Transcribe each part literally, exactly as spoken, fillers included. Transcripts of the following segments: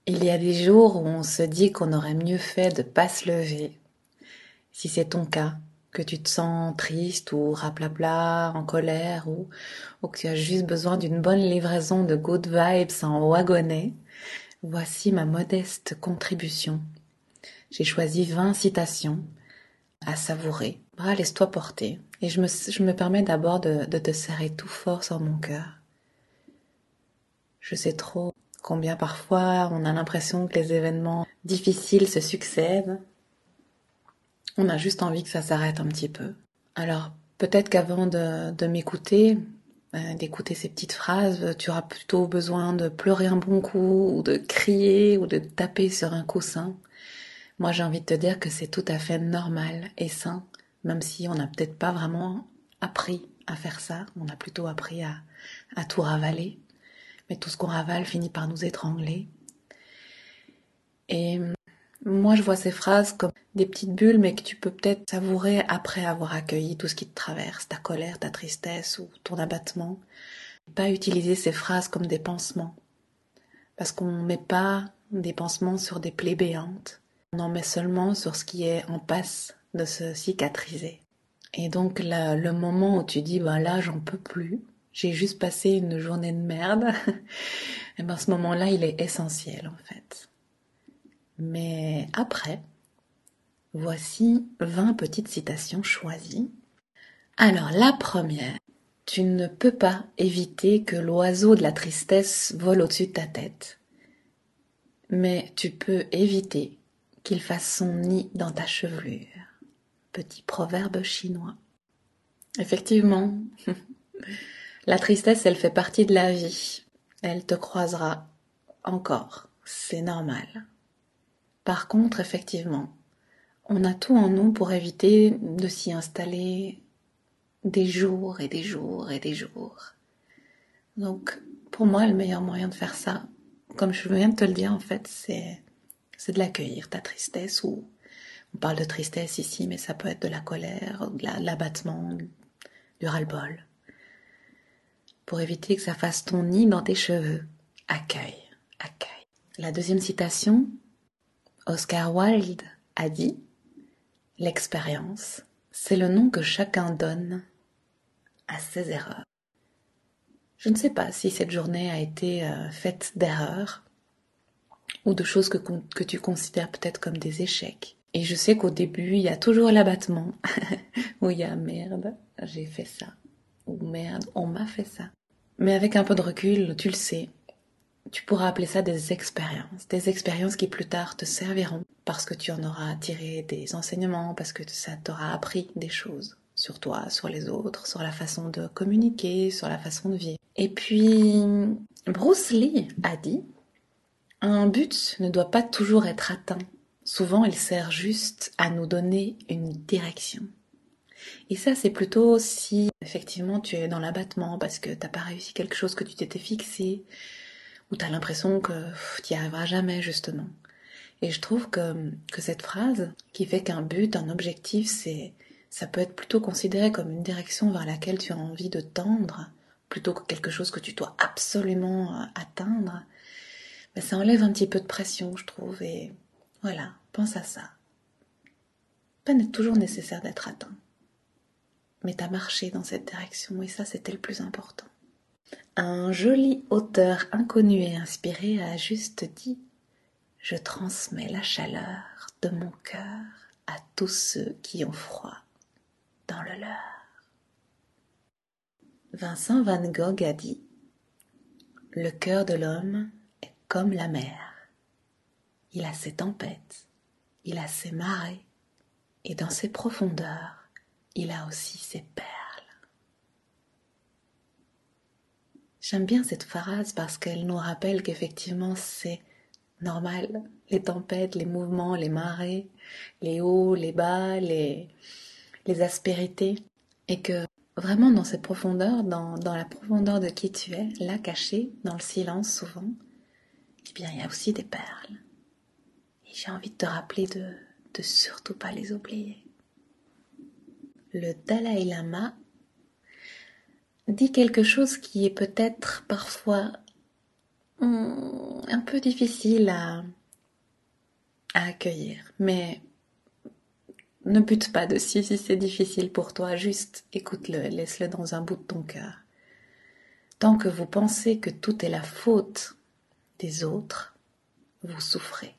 Il y a des jours où on se dit qu'on aurait mieux fait de pas se lever. Si c'est ton cas, que tu te sens triste ou raplapla, en colère ou, ou que tu as juste besoin d'une bonne livraison de good vibes en wagonnet, voici ma modeste contribution. J'ai choisi vingt citations à savourer. Bras, laisse-toi porter. Et je me, je me permets d'abord de, de te serrer tout fort sur mon cœur. Je sais trop combien parfois on a l'impression que les événements difficiles se succèdent. On a juste envie que ça s'arrête un petit peu. Alors, peut-être qu'avant de, de m'écouter, euh, d'écouter ces petites phrases, tu auras plutôt besoin de pleurer un bon coup, ou de crier, ou de taper sur un coussin. Moi, j'ai envie de te dire que c'est tout à fait normal et sain, même si on n'a peut-être pas vraiment appris à faire ça. On a plutôt appris à, à tout ravaler. Mais tout ce qu'on ravale finit par nous étrangler. Et moi, je vois ces phrases comme des petites bulles, mais que tu peux peut-être savourer après avoir accueilli tout ce qui te traverse, ta colère, ta tristesse ou ton abattement. Pas utiliser ces phrases comme des pansements, parce qu'on ne met pas des pansements sur des plaies béantes. On en met seulement sur ce qui est en passe de se cicatriser. Et donc, là, le moment où tu dis, bah là, j'en peux plus, j'ai juste passé une journée de merde, et ben ce moment-là, il est essentiel en fait. Mais après, voici vingt petites citations choisies. Alors, la première. Tu ne peux pas éviter que l'oiseau de la tristesse vole au-dessus de ta tête. Mais tu peux éviter qu'il fasse son nid dans ta chevelure. Petit proverbe chinois. Effectivement, la tristesse, elle fait partie de la vie. Elle te croisera encore. C'est normal. Par contre, effectivement, on a tout en nous pour éviter de s'y installer des jours et des jours et des jours. Donc, pour moi, le meilleur moyen de faire ça, comme je viens de te le dire, en fait, c'est, c'est de l'accueillir, ta tristesse. Ou on parle de tristesse ici, mais ça peut être de la colère, de, la, de l'abattement, du ras-le-bol. Pour éviter que ça fasse ton nid dans tes cheveux. Accueille, accueille. La deuxième citation, Oscar Wilde a dit « L'expérience, c'est le nom que chacun donne à ses erreurs. » Je ne sais pas si cette journée a été euh, faite d'erreurs ou de choses que, que tu considères peut-être comme des échecs. Et je sais qu'au début, il y a toujours l'abattement, où il y a merde, j'ai fait ça, ou merde, on m'a fait ça. Mais avec un peu de recul, tu le sais, tu pourras appeler ça des expériences, des expériences qui plus tard te serviront, parce que tu en auras tiré des enseignements, parce que ça t'aura appris des choses sur toi, sur les autres, sur la façon de communiquer, sur la façon de vivre. Et puis, Bruce Lee a dit « Un but ne doit pas toujours être atteint. Souvent, il sert juste à nous donner une direction. » Et ça, c'est plutôt si, effectivement, tu es dans l'abattement parce que t'as pas réussi quelque chose que tu t'étais fixé, ou t'as l'impression que tu n'y arriveras jamais, justement. Et je trouve que, que cette phrase, qui fait qu'un but, un objectif, c'est, ça peut être plutôt considéré comme une direction vers laquelle tu as envie de tendre, plutôt que quelque chose que tu dois absolument atteindre, mais ça enlève un petit peu de pression, je trouve, et voilà, pense à ça. Pas toujours nécessaire d'être atteint, mais t'as marché dans cette direction, et ça, c'était le plus important. Un joli auteur inconnu et inspiré a juste dit « Je transmets la chaleur de mon cœur à tous ceux qui ont froid dans le leur. » Vincent van Gogh a dit « Le cœur de l'homme est comme la mer. Il a ses tempêtes, il a ses marées, et dans ses profondeurs, il a aussi ses perles. » J'aime bien cette phrase parce qu'elle nous rappelle qu'effectivement c'est normal, les tempêtes, les mouvements, les marées, les hauts, les bas, les, les aspérités, et que vraiment dans cette profondeur, dans, dans la profondeur de qui tu es, là caché, dans le silence souvent, eh bien il y a aussi des perles. Et j'ai envie de te rappeler de, de surtout pas les oublier. Le Dalai Lama dit quelque chose qui est peut-être parfois hum, un peu difficile à, à accueillir. Mais ne bute pas dessus si c'est difficile pour toi. Juste écoute-le, laisse-le dans un bout de ton cœur. Tant que vous pensez que tout est la faute des autres, vous souffrez.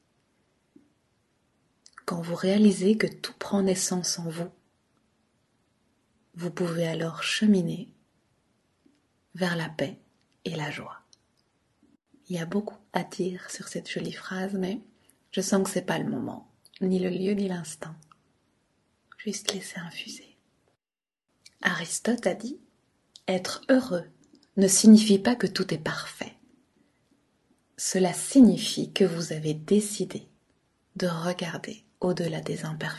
Quand vous réalisez que tout prend naissance en vous, vous pouvez alors cheminer vers la paix et la joie. Il y a beaucoup à dire sur cette jolie phrase, mais je sens que c'est pas le moment, ni le lieu, ni l'instant. Juste laisser infuser. Aristote a dit « Être heureux ne signifie pas que tout est parfait. Cela signifie que vous avez décidé de regarder au-delà des imperfections. »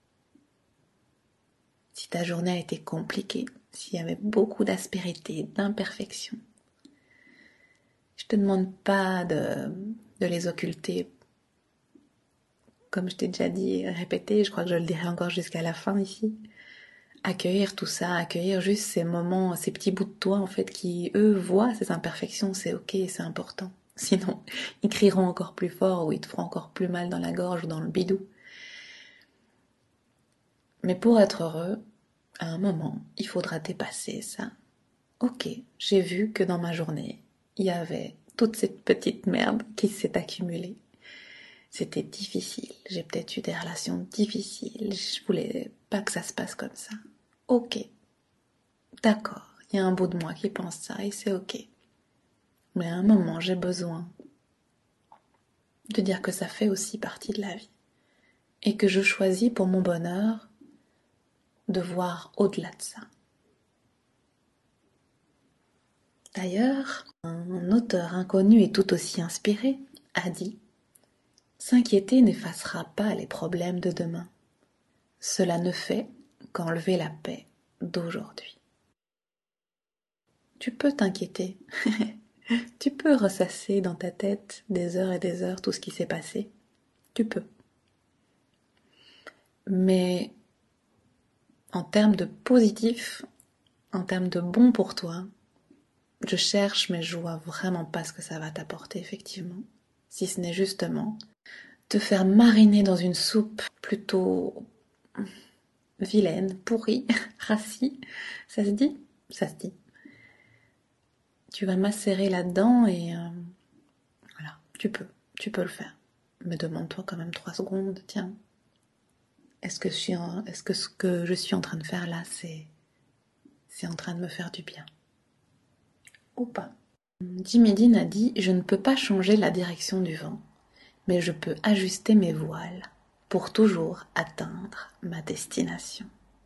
Si ta journée a été compliquée, s'il y avait beaucoup d'aspérité, d'imperfection, je te demande pas de, de les occulter. Comme je t'ai déjà dit, répété, je crois que je le dirai encore jusqu'à la fin ici. Accueillir tout ça, accueillir juste ces moments, ces petits bouts de toi en fait qui, eux, voient ces imperfections, c'est ok, c'est important. Sinon, ils crieront encore plus fort ou ils te feront encore plus mal dans la gorge ou dans le bidou. Mais pour être heureux, à un moment, il faudra dépasser ça. Ok, j'ai vu que dans ma journée, il y avait toute cette petite merde qui s'est accumulée. C'était difficile, j'ai peut-être eu des relations difficiles, je voulais pas que ça se passe comme ça. Ok, d'accord, il y a un bout de moi qui pense ça et c'est ok. Mais à un moment, j'ai besoin de dire que ça fait aussi partie de la vie. Et que je choisis pour mon bonheur de voir au-delà de ça. D'ailleurs, un auteur inconnu et tout aussi inspiré a dit « S'inquiéter n'effacera pas les problèmes de demain. Cela ne fait qu'enlever la paix d'aujourd'hui. » Tu peux t'inquiéter. Tu peux ressasser dans ta tête des heures et des heures tout ce qui s'est passé. Tu peux. Mais en termes de positif, en termes de bon pour toi, je cherche mais je vois vraiment pas ce que ça va t'apporter effectivement. Si ce n'est justement te faire mariner dans une soupe plutôt vilaine, pourrie, rassie. Ça se dit ? Ça se dit. Tu vas macérer là-dedans et euh, voilà, tu peux, tu peux le faire. Mais demande-toi quand même trois secondes, tiens. Est-ce que, je suis en, est-ce que ce que je suis en train de faire là, c'est, c'est en train de me faire du bien ? Ou pas ? Jimmy Dean a dit « Je ne peux pas changer la direction du vent, mais je peux ajuster mes voiles pour toujours atteindre ma destination. »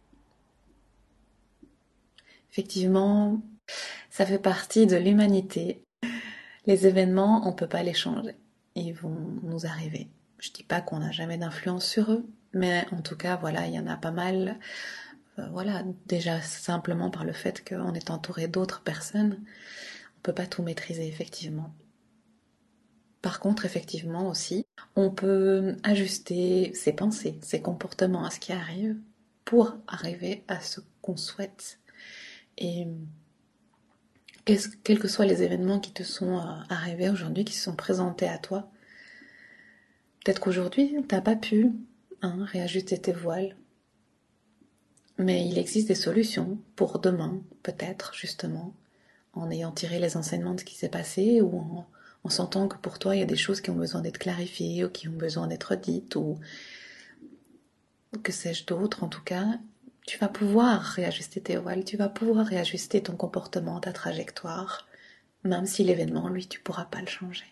Effectivement, ça fait partie de l'humanité. Les événements, on ne peut pas les changer. Ils vont nous arriver. Je ne dis pas qu'on n'a jamais d'influence sur eux, mais en tout cas, voilà, il y en a pas mal. Euh, voilà, déjà simplement par le fait qu'on est entouré d'autres personnes, on ne peut pas tout maîtriser, effectivement. Par contre, effectivement aussi, on peut ajuster ses pensées, ses comportements à ce qui arrive pour arriver à ce qu'on souhaite. Et quels que soient les événements qui te sont arrivés aujourd'hui, qui se sont présentés à toi, peut-être qu'aujourd'hui, tu n'as pas pu hein, réajuster tes voiles. Mais il existe des solutions pour demain, peut-être, justement, en ayant tiré les enseignements de ce qui s'est passé ou en, en sentant que pour toi, il y a des choses qui ont besoin d'être clarifiées ou qui ont besoin d'être dites ou que sais-je d'autre, en tout cas. Tu vas pouvoir réajuster tes voiles, tu vas pouvoir réajuster ton comportement, ta trajectoire, même si l'événement, lui, tu ne pourras pas le changer.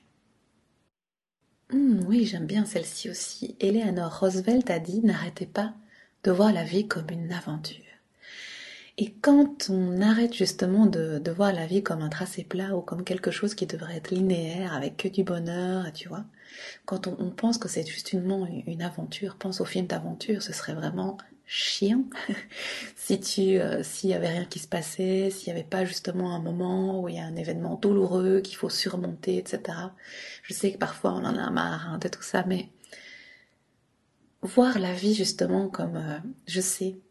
Mmh, oui, j'aime bien celle-ci aussi. Eleanor Roosevelt a dit « N'arrêtez pas de voir la vie comme une aventure ». Et quand on arrête justement de, de voir la vie comme un tracé plat ou comme quelque chose qui devrait être linéaire avec que du bonheur, tu vois, quand on, on pense que c'est justement une, une aventure, pense au film d'aventure, ce serait vraiment chiant si tu, euh, s'il y avait rien qui se passait, s'il n'y avait pas justement un moment où il y a un événement douloureux qu'il faut surmonter, et cetera. Je sais que parfois on en a marre hein, de tout ça, mais voir la vie justement comme, euh, je sais,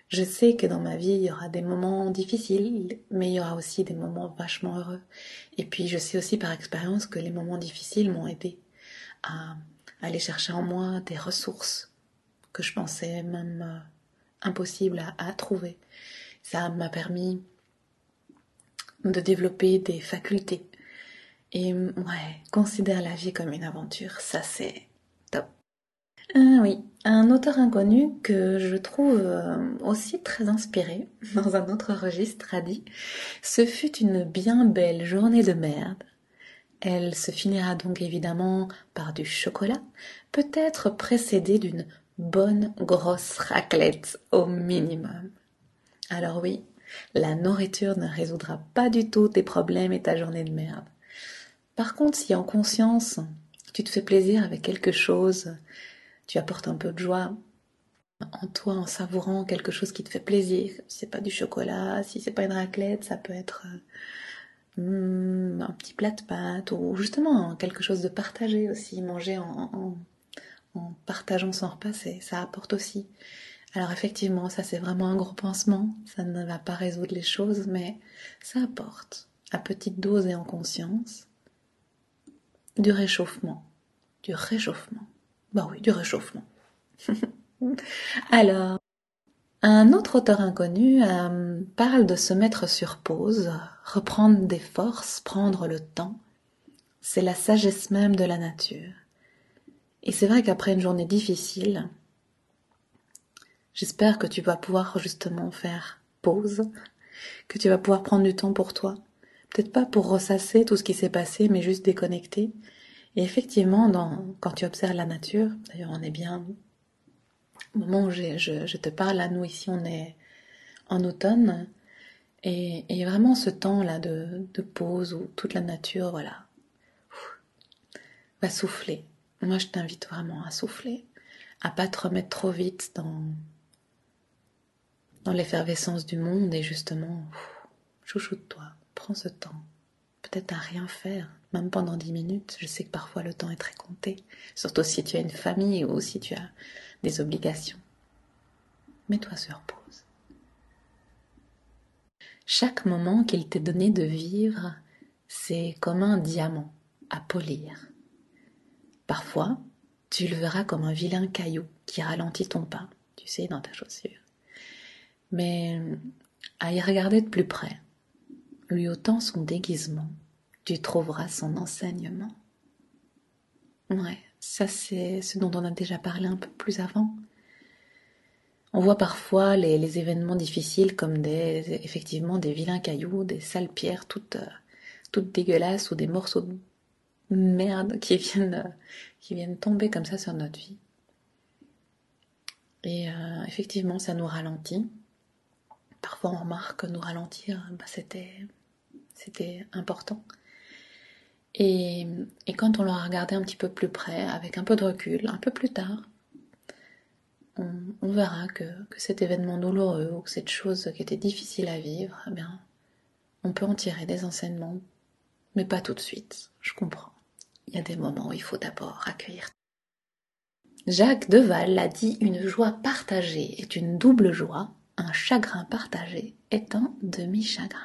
Je sais que dans ma vie, il y aura des moments difficiles, mais il y aura aussi des moments vachement heureux. Et puis, je sais aussi par expérience que les moments difficiles m'ont aidé à aller chercher en moi des ressources que je pensais même euh, impossibles à, à trouver. Ça m'a permis de développer des facultés. Et ouais, considère la vie comme une aventure, ça c'est top. Ah oui, un auteur inconnu que je trouve euh, aussi très inspiré, dans un autre registre, a dit « Ce fut une bien belle journée de merde. Elle se finira donc évidemment par du chocolat, peut-être précédée d'une bonne grosse raclette au minimum. » Alors oui, la nourriture ne résoudra pas du tout tes problèmes et ta journée de merde. Par contre, si en conscience, tu te fais plaisir avec quelque chose, tu apportes un peu de joie en toi en savourant quelque chose qui te fait plaisir. Si c'est pas du chocolat, si c'est pas une raclette, ça peut être hum, un petit plat de pâtes ou justement quelque chose de partagé aussi. Manger en, en, en partageant son repas, c'est, ça apporte aussi. Alors effectivement, ça c'est vraiment un gros pansement. Ça ne va pas résoudre les choses, mais ça apporte à petite dose et en conscience du réchauffement. Du réchauffement. Bah oui, du réchauffement. Alors, un autre auteur inconnu euh, parle de se mettre sur pause, reprendre des forces, prendre le temps. C'est la sagesse même de la nature. Et c'est vrai qu'après une journée difficile, j'espère que tu vas pouvoir justement faire pause, que tu vas pouvoir prendre du temps pour toi. Peut-être pas pour ressasser tout ce qui s'est passé, mais juste déconnecter. Et effectivement, dans, quand tu observes la nature, d'ailleurs on est bien, au moment où je, je, je te parle, là nous ici on est en automne, et, et vraiment ce temps-là de, de pause où toute la nature, voilà, va souffler. Moi je t'invite vraiment à souffler, à pas te remettre trop vite dans, dans l'effervescence du monde et justement, chouchoute-toi, prends ce temps. Peut-être à rien faire, même pendant dix minutes. Je sais que parfois le temps est très compté, surtout si tu as une famille ou si tu as des obligations. Mets-toi sur pause. Chaque moment qu'il t'est donné de vivre, c'est comme un diamant à polir. Parfois, tu le verras comme un vilain caillou qui ralentit ton pas, tu sais, dans ta chaussure. Mais à y regarder de plus près, lui ôtant son déguisement, tu trouveras son enseignement. Ouais, ça c'est ce dont on a déjà parlé un peu plus avant. On voit parfois les, les événements difficiles comme des, effectivement, des vilains cailloux, des sales pierres toutes, euh, toutes dégueulasses ou des morceaux de merde qui viennent, euh, qui viennent tomber comme ça sur notre vie. Et euh, effectivement, ça nous ralentit. Parfois, on remarque que nous ralentir, bah, c'était, c'était important. Et, et quand on l'aura regardé un petit peu plus près, avec un peu de recul, un peu plus tard, on, on verra que, que cet événement douloureux ou que cette chose qui était difficile à vivre, eh bien, on peut en tirer des enseignements, mais pas tout de suite, je comprends. Il y a des moments où il faut d'abord accueillir. Jacques Deval a dit « Une joie partagée est une double joie, un chagrin partagé est un demi-chagrin ».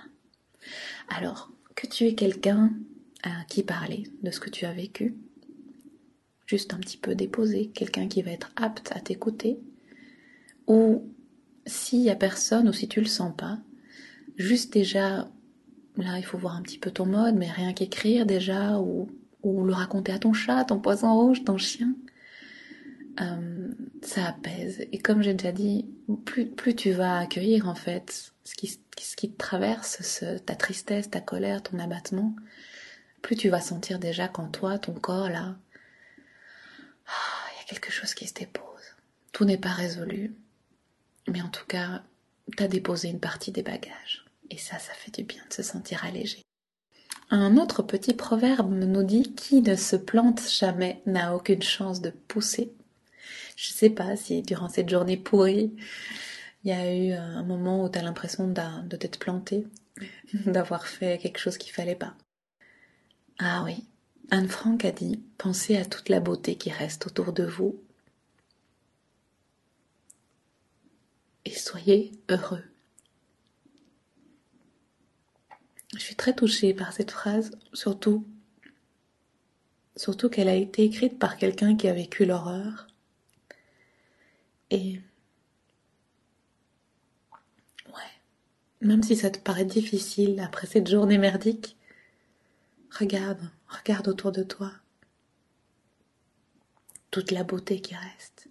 Alors, que tu es quelqu'un à qui parler de ce que tu as vécu, juste un petit peu déposé, quelqu'un qui va être apte à t'écouter, ou s'il y a personne, ou si tu le sens pas, juste déjà, là il faut voir un petit peu ton mode, mais rien qu'écrire déjà, ou, ou le raconter à ton chat, ton poisson rouge, ton chien, euh, ça apaise. Et comme j'ai déjà dit, plus, plus tu vas accueillir en fait ce qui, ce qui te traverse, ce, ta tristesse, ta colère, ton abattement, plus tu vas sentir déjà qu'en toi, ton corps là, ah, il y a quelque chose qui se dépose. Tout n'est pas résolu, mais en tout cas, t'as déposé une partie des bagages. Et ça, ça fait du bien de se sentir allégé. Un autre petit proverbe nous dit « Qui ne se plante jamais n'a aucune chance de pousser ». Je sais pas si durant cette journée pourrie, il y a eu un moment où tu as l'impression de t'être planté, d'avoir fait quelque chose qu'il fallait pas. Ah oui, Anne Frank a dit « Pensez à toute la beauté qui reste autour de vous ». et soyez heureux. Je suis très touchée par cette phrase, surtout, surtout qu'elle a été écrite par quelqu'un qui a vécu l'horreur. Et ouais, même si ça te paraît difficile après cette journée merdique, regarde, regarde autour de toi toute la beauté qui reste.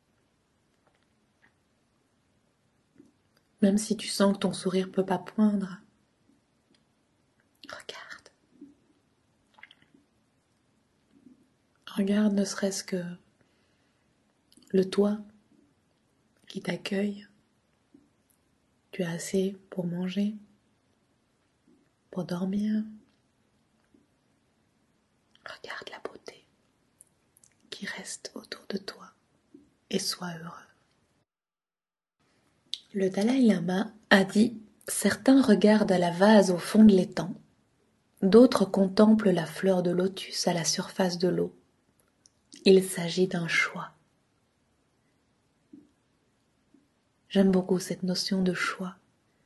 Même si tu sens que ton sourire peut pas poindre, regarde. Regarde ne serait-ce que le toit qui t'accueille. Tu as assez pour manger, pour dormir. Regarde la beauté qui reste autour de toi et sois heureux. Le Dalai Lama a dit « Certains regardent la vase au fond de l'étang, d'autres contemplent la fleur de lotus à la surface de l'eau. Il s'agit d'un choix. » J'aime beaucoup cette notion de choix.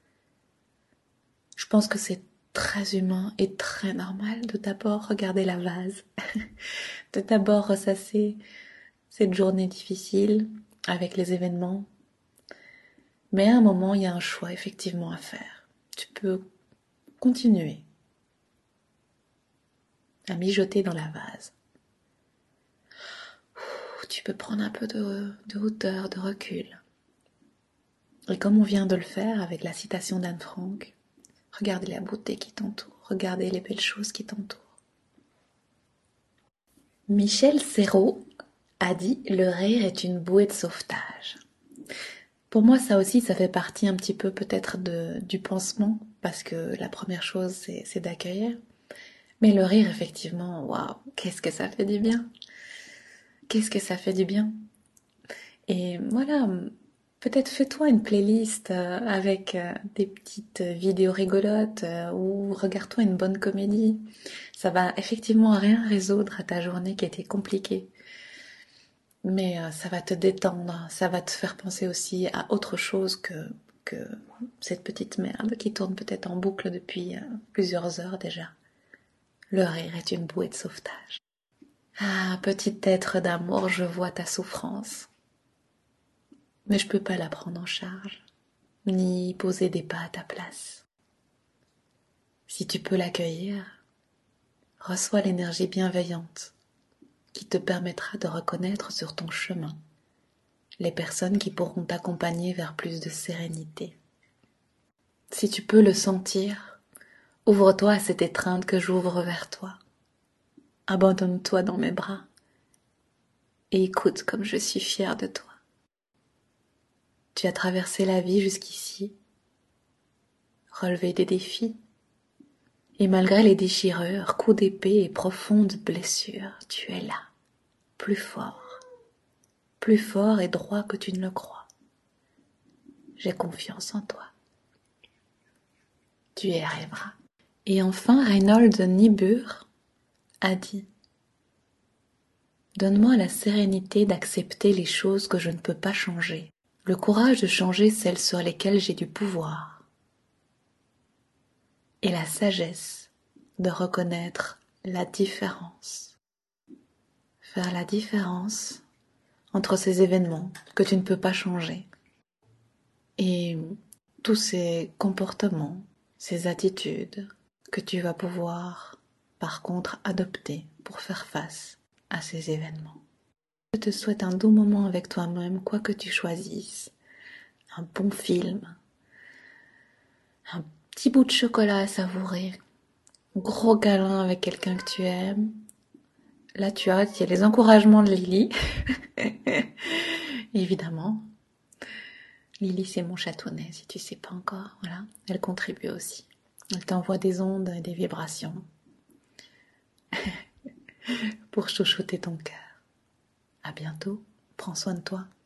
Je pense que c'est très humain et très normal de d'abord regarder la vase, de d'abord ressasser cette journée difficile avec les événements. Mais à un moment, il y a un choix effectivement à faire. Tu peux continuer à mijoter dans la vase. Tu peux prendre un peu de, de hauteur, de recul. Et comme on vient de le faire avec la citation d'Anne Frank, regardez la beauté qui t'entoure, regardez les belles choses qui t'entourent. Michel Serrault a dit « Le rire est une bouée de sauvetage ». Pour moi, ça aussi, ça fait partie un petit peu peut-être de, du pansement, parce que la première chose, c'est, c'est d'accueillir. Mais le rire, effectivement, waouh, qu'est-ce que ça fait du bien. Qu'est-ce que ça fait du bien. Et voilà, peut-être fais-toi une playlist avec des petites vidéos rigolotes ou regarde-toi une bonne comédie. Ça va effectivement rien résoudre à ta journée qui était compliquée. Mais ça va te détendre, ça va te faire penser aussi à autre chose que, que cette petite merde qui tourne peut-être en boucle depuis plusieurs heures déjà. Le rire est une bouée de sauvetage. Ah, petit être d'amour, je vois ta souffrance. Mais je peux pas la prendre en charge, ni poser des pas à ta place. Si tu peux l'accueillir, reçois l'énergie bienveillante qui te permettra de reconnaître sur ton chemin les personnes qui pourront t'accompagner vers plus de sérénité. Si tu peux le sentir, ouvre-toi à cette étreinte que j'ouvre vers toi. Abandonne-toi dans mes bras et écoute comme je suis fière de toi. Tu as traversé la vie jusqu'ici, relevé des défis, et malgré les déchirures, coups d'épée et profondes blessures, tu es là, plus fort, plus fort et droit que tu ne le crois. J'ai confiance en toi. Tu y arriveras. Et enfin, Reinhold Niebuhr a dit « Donne-moi la sérénité d'accepter les choses que je ne peux pas changer, le courage de changer celles sur lesquelles j'ai du pouvoir, et la sagesse de reconnaître la différence. Faire la différence entre ces événements que tu ne peux pas changer et tous ces comportements, ces attitudes que tu vas pouvoir par contre adopter pour faire face à ces événements. Je te souhaite un doux moment avec toi-même, quoi que tu choisisses, un bon film, un petit bout de chocolat à savourer, un gros câlin avec quelqu'un que tu aimes. Là, tu as, il y a les encouragements de Lily. Évidemment. Lily, c'est mon chatounet, si tu sais pas encore. Voilà, elle contribue aussi. Elle t'envoie des ondes et des vibrations pour chouchouter ton cœur. À bientôt. Prends soin de toi.